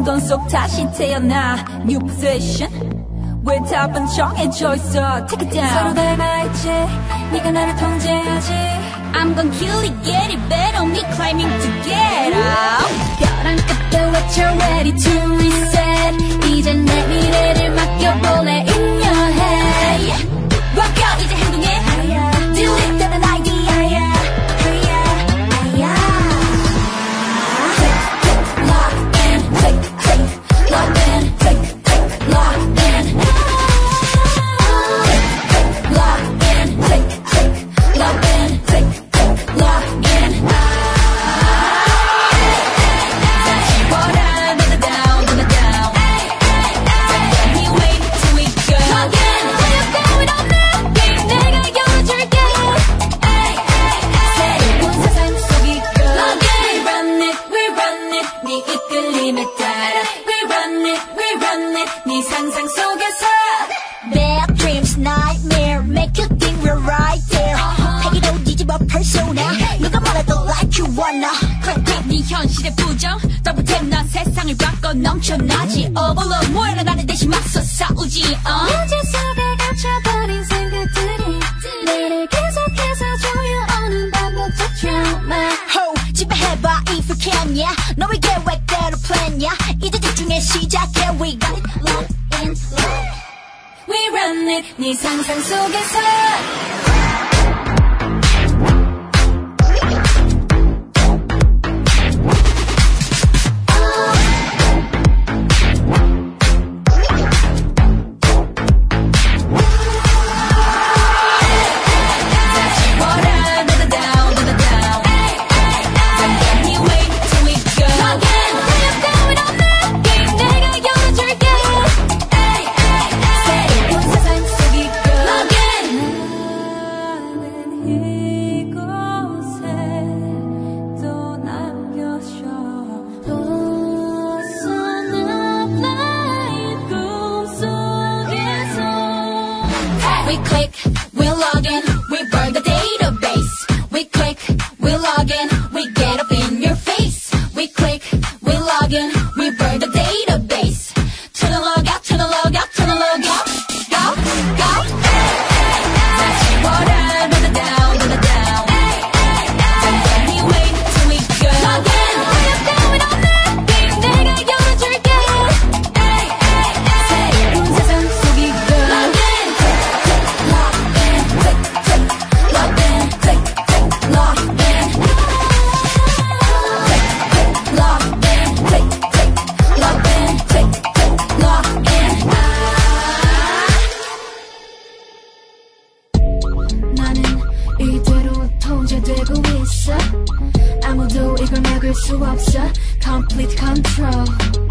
혼돈 속 다시 태어나 New position 왜 답은 정해져 있어 Take it down 서로 닮아있지 네가 나를 통제하지 I'm gon' kill it, get it, bet on me climbing to get out 벼랑 끝에 외쳐 ready to reset 이제 내 미래를 맡겨볼래 in your head Rock out 이제 행동해 Delete that idea Lock in, take, lock in, take, lock in Lock in, take, lock in, take, lock in 다시 보라 to the down, to the down Let me wait till we go Lock in, going on now 게임 내가 열어줄게 새로운 세상 속이고 Lock in, We run it 네 이끌림에 따라 we run it 네 상상 속에서 Bad dreams, nightmare Make you think we're right there 패기로 뒤집어 persona 누가 말해도 like you wanna 네 현실의 부정 더블 탭난 세상을 바꿔 넘쳐나지 Overload 모여라 나는 대신 맞서 싸우지 현실 속에 갇혀버린 생각들이 내를 계속해서 조여오는 반복적 trauma Ho, 지배해봐 if you can yeah 너의 계획대로 plan yeah 이제 집중해 시작해 We got it locked in locked We run it 네 상상 속에서 We click, we log in, we burn the database. We click, we log in, we get up in your face. We click, we log in, we burn the database. Turn the log out, turn the log out, turn the log out. Go, go. 다시 보라 to the down, to the down Don't let me wait till we go Log in, going on now 게임 내가 열어줄게 새로운 세상 속이고 Log in, lock in, lock in, lock in Lock in, lock in, lock in 나는 이대로 통제되고 있어 아무도 이걸 막을 수 없어 Complete control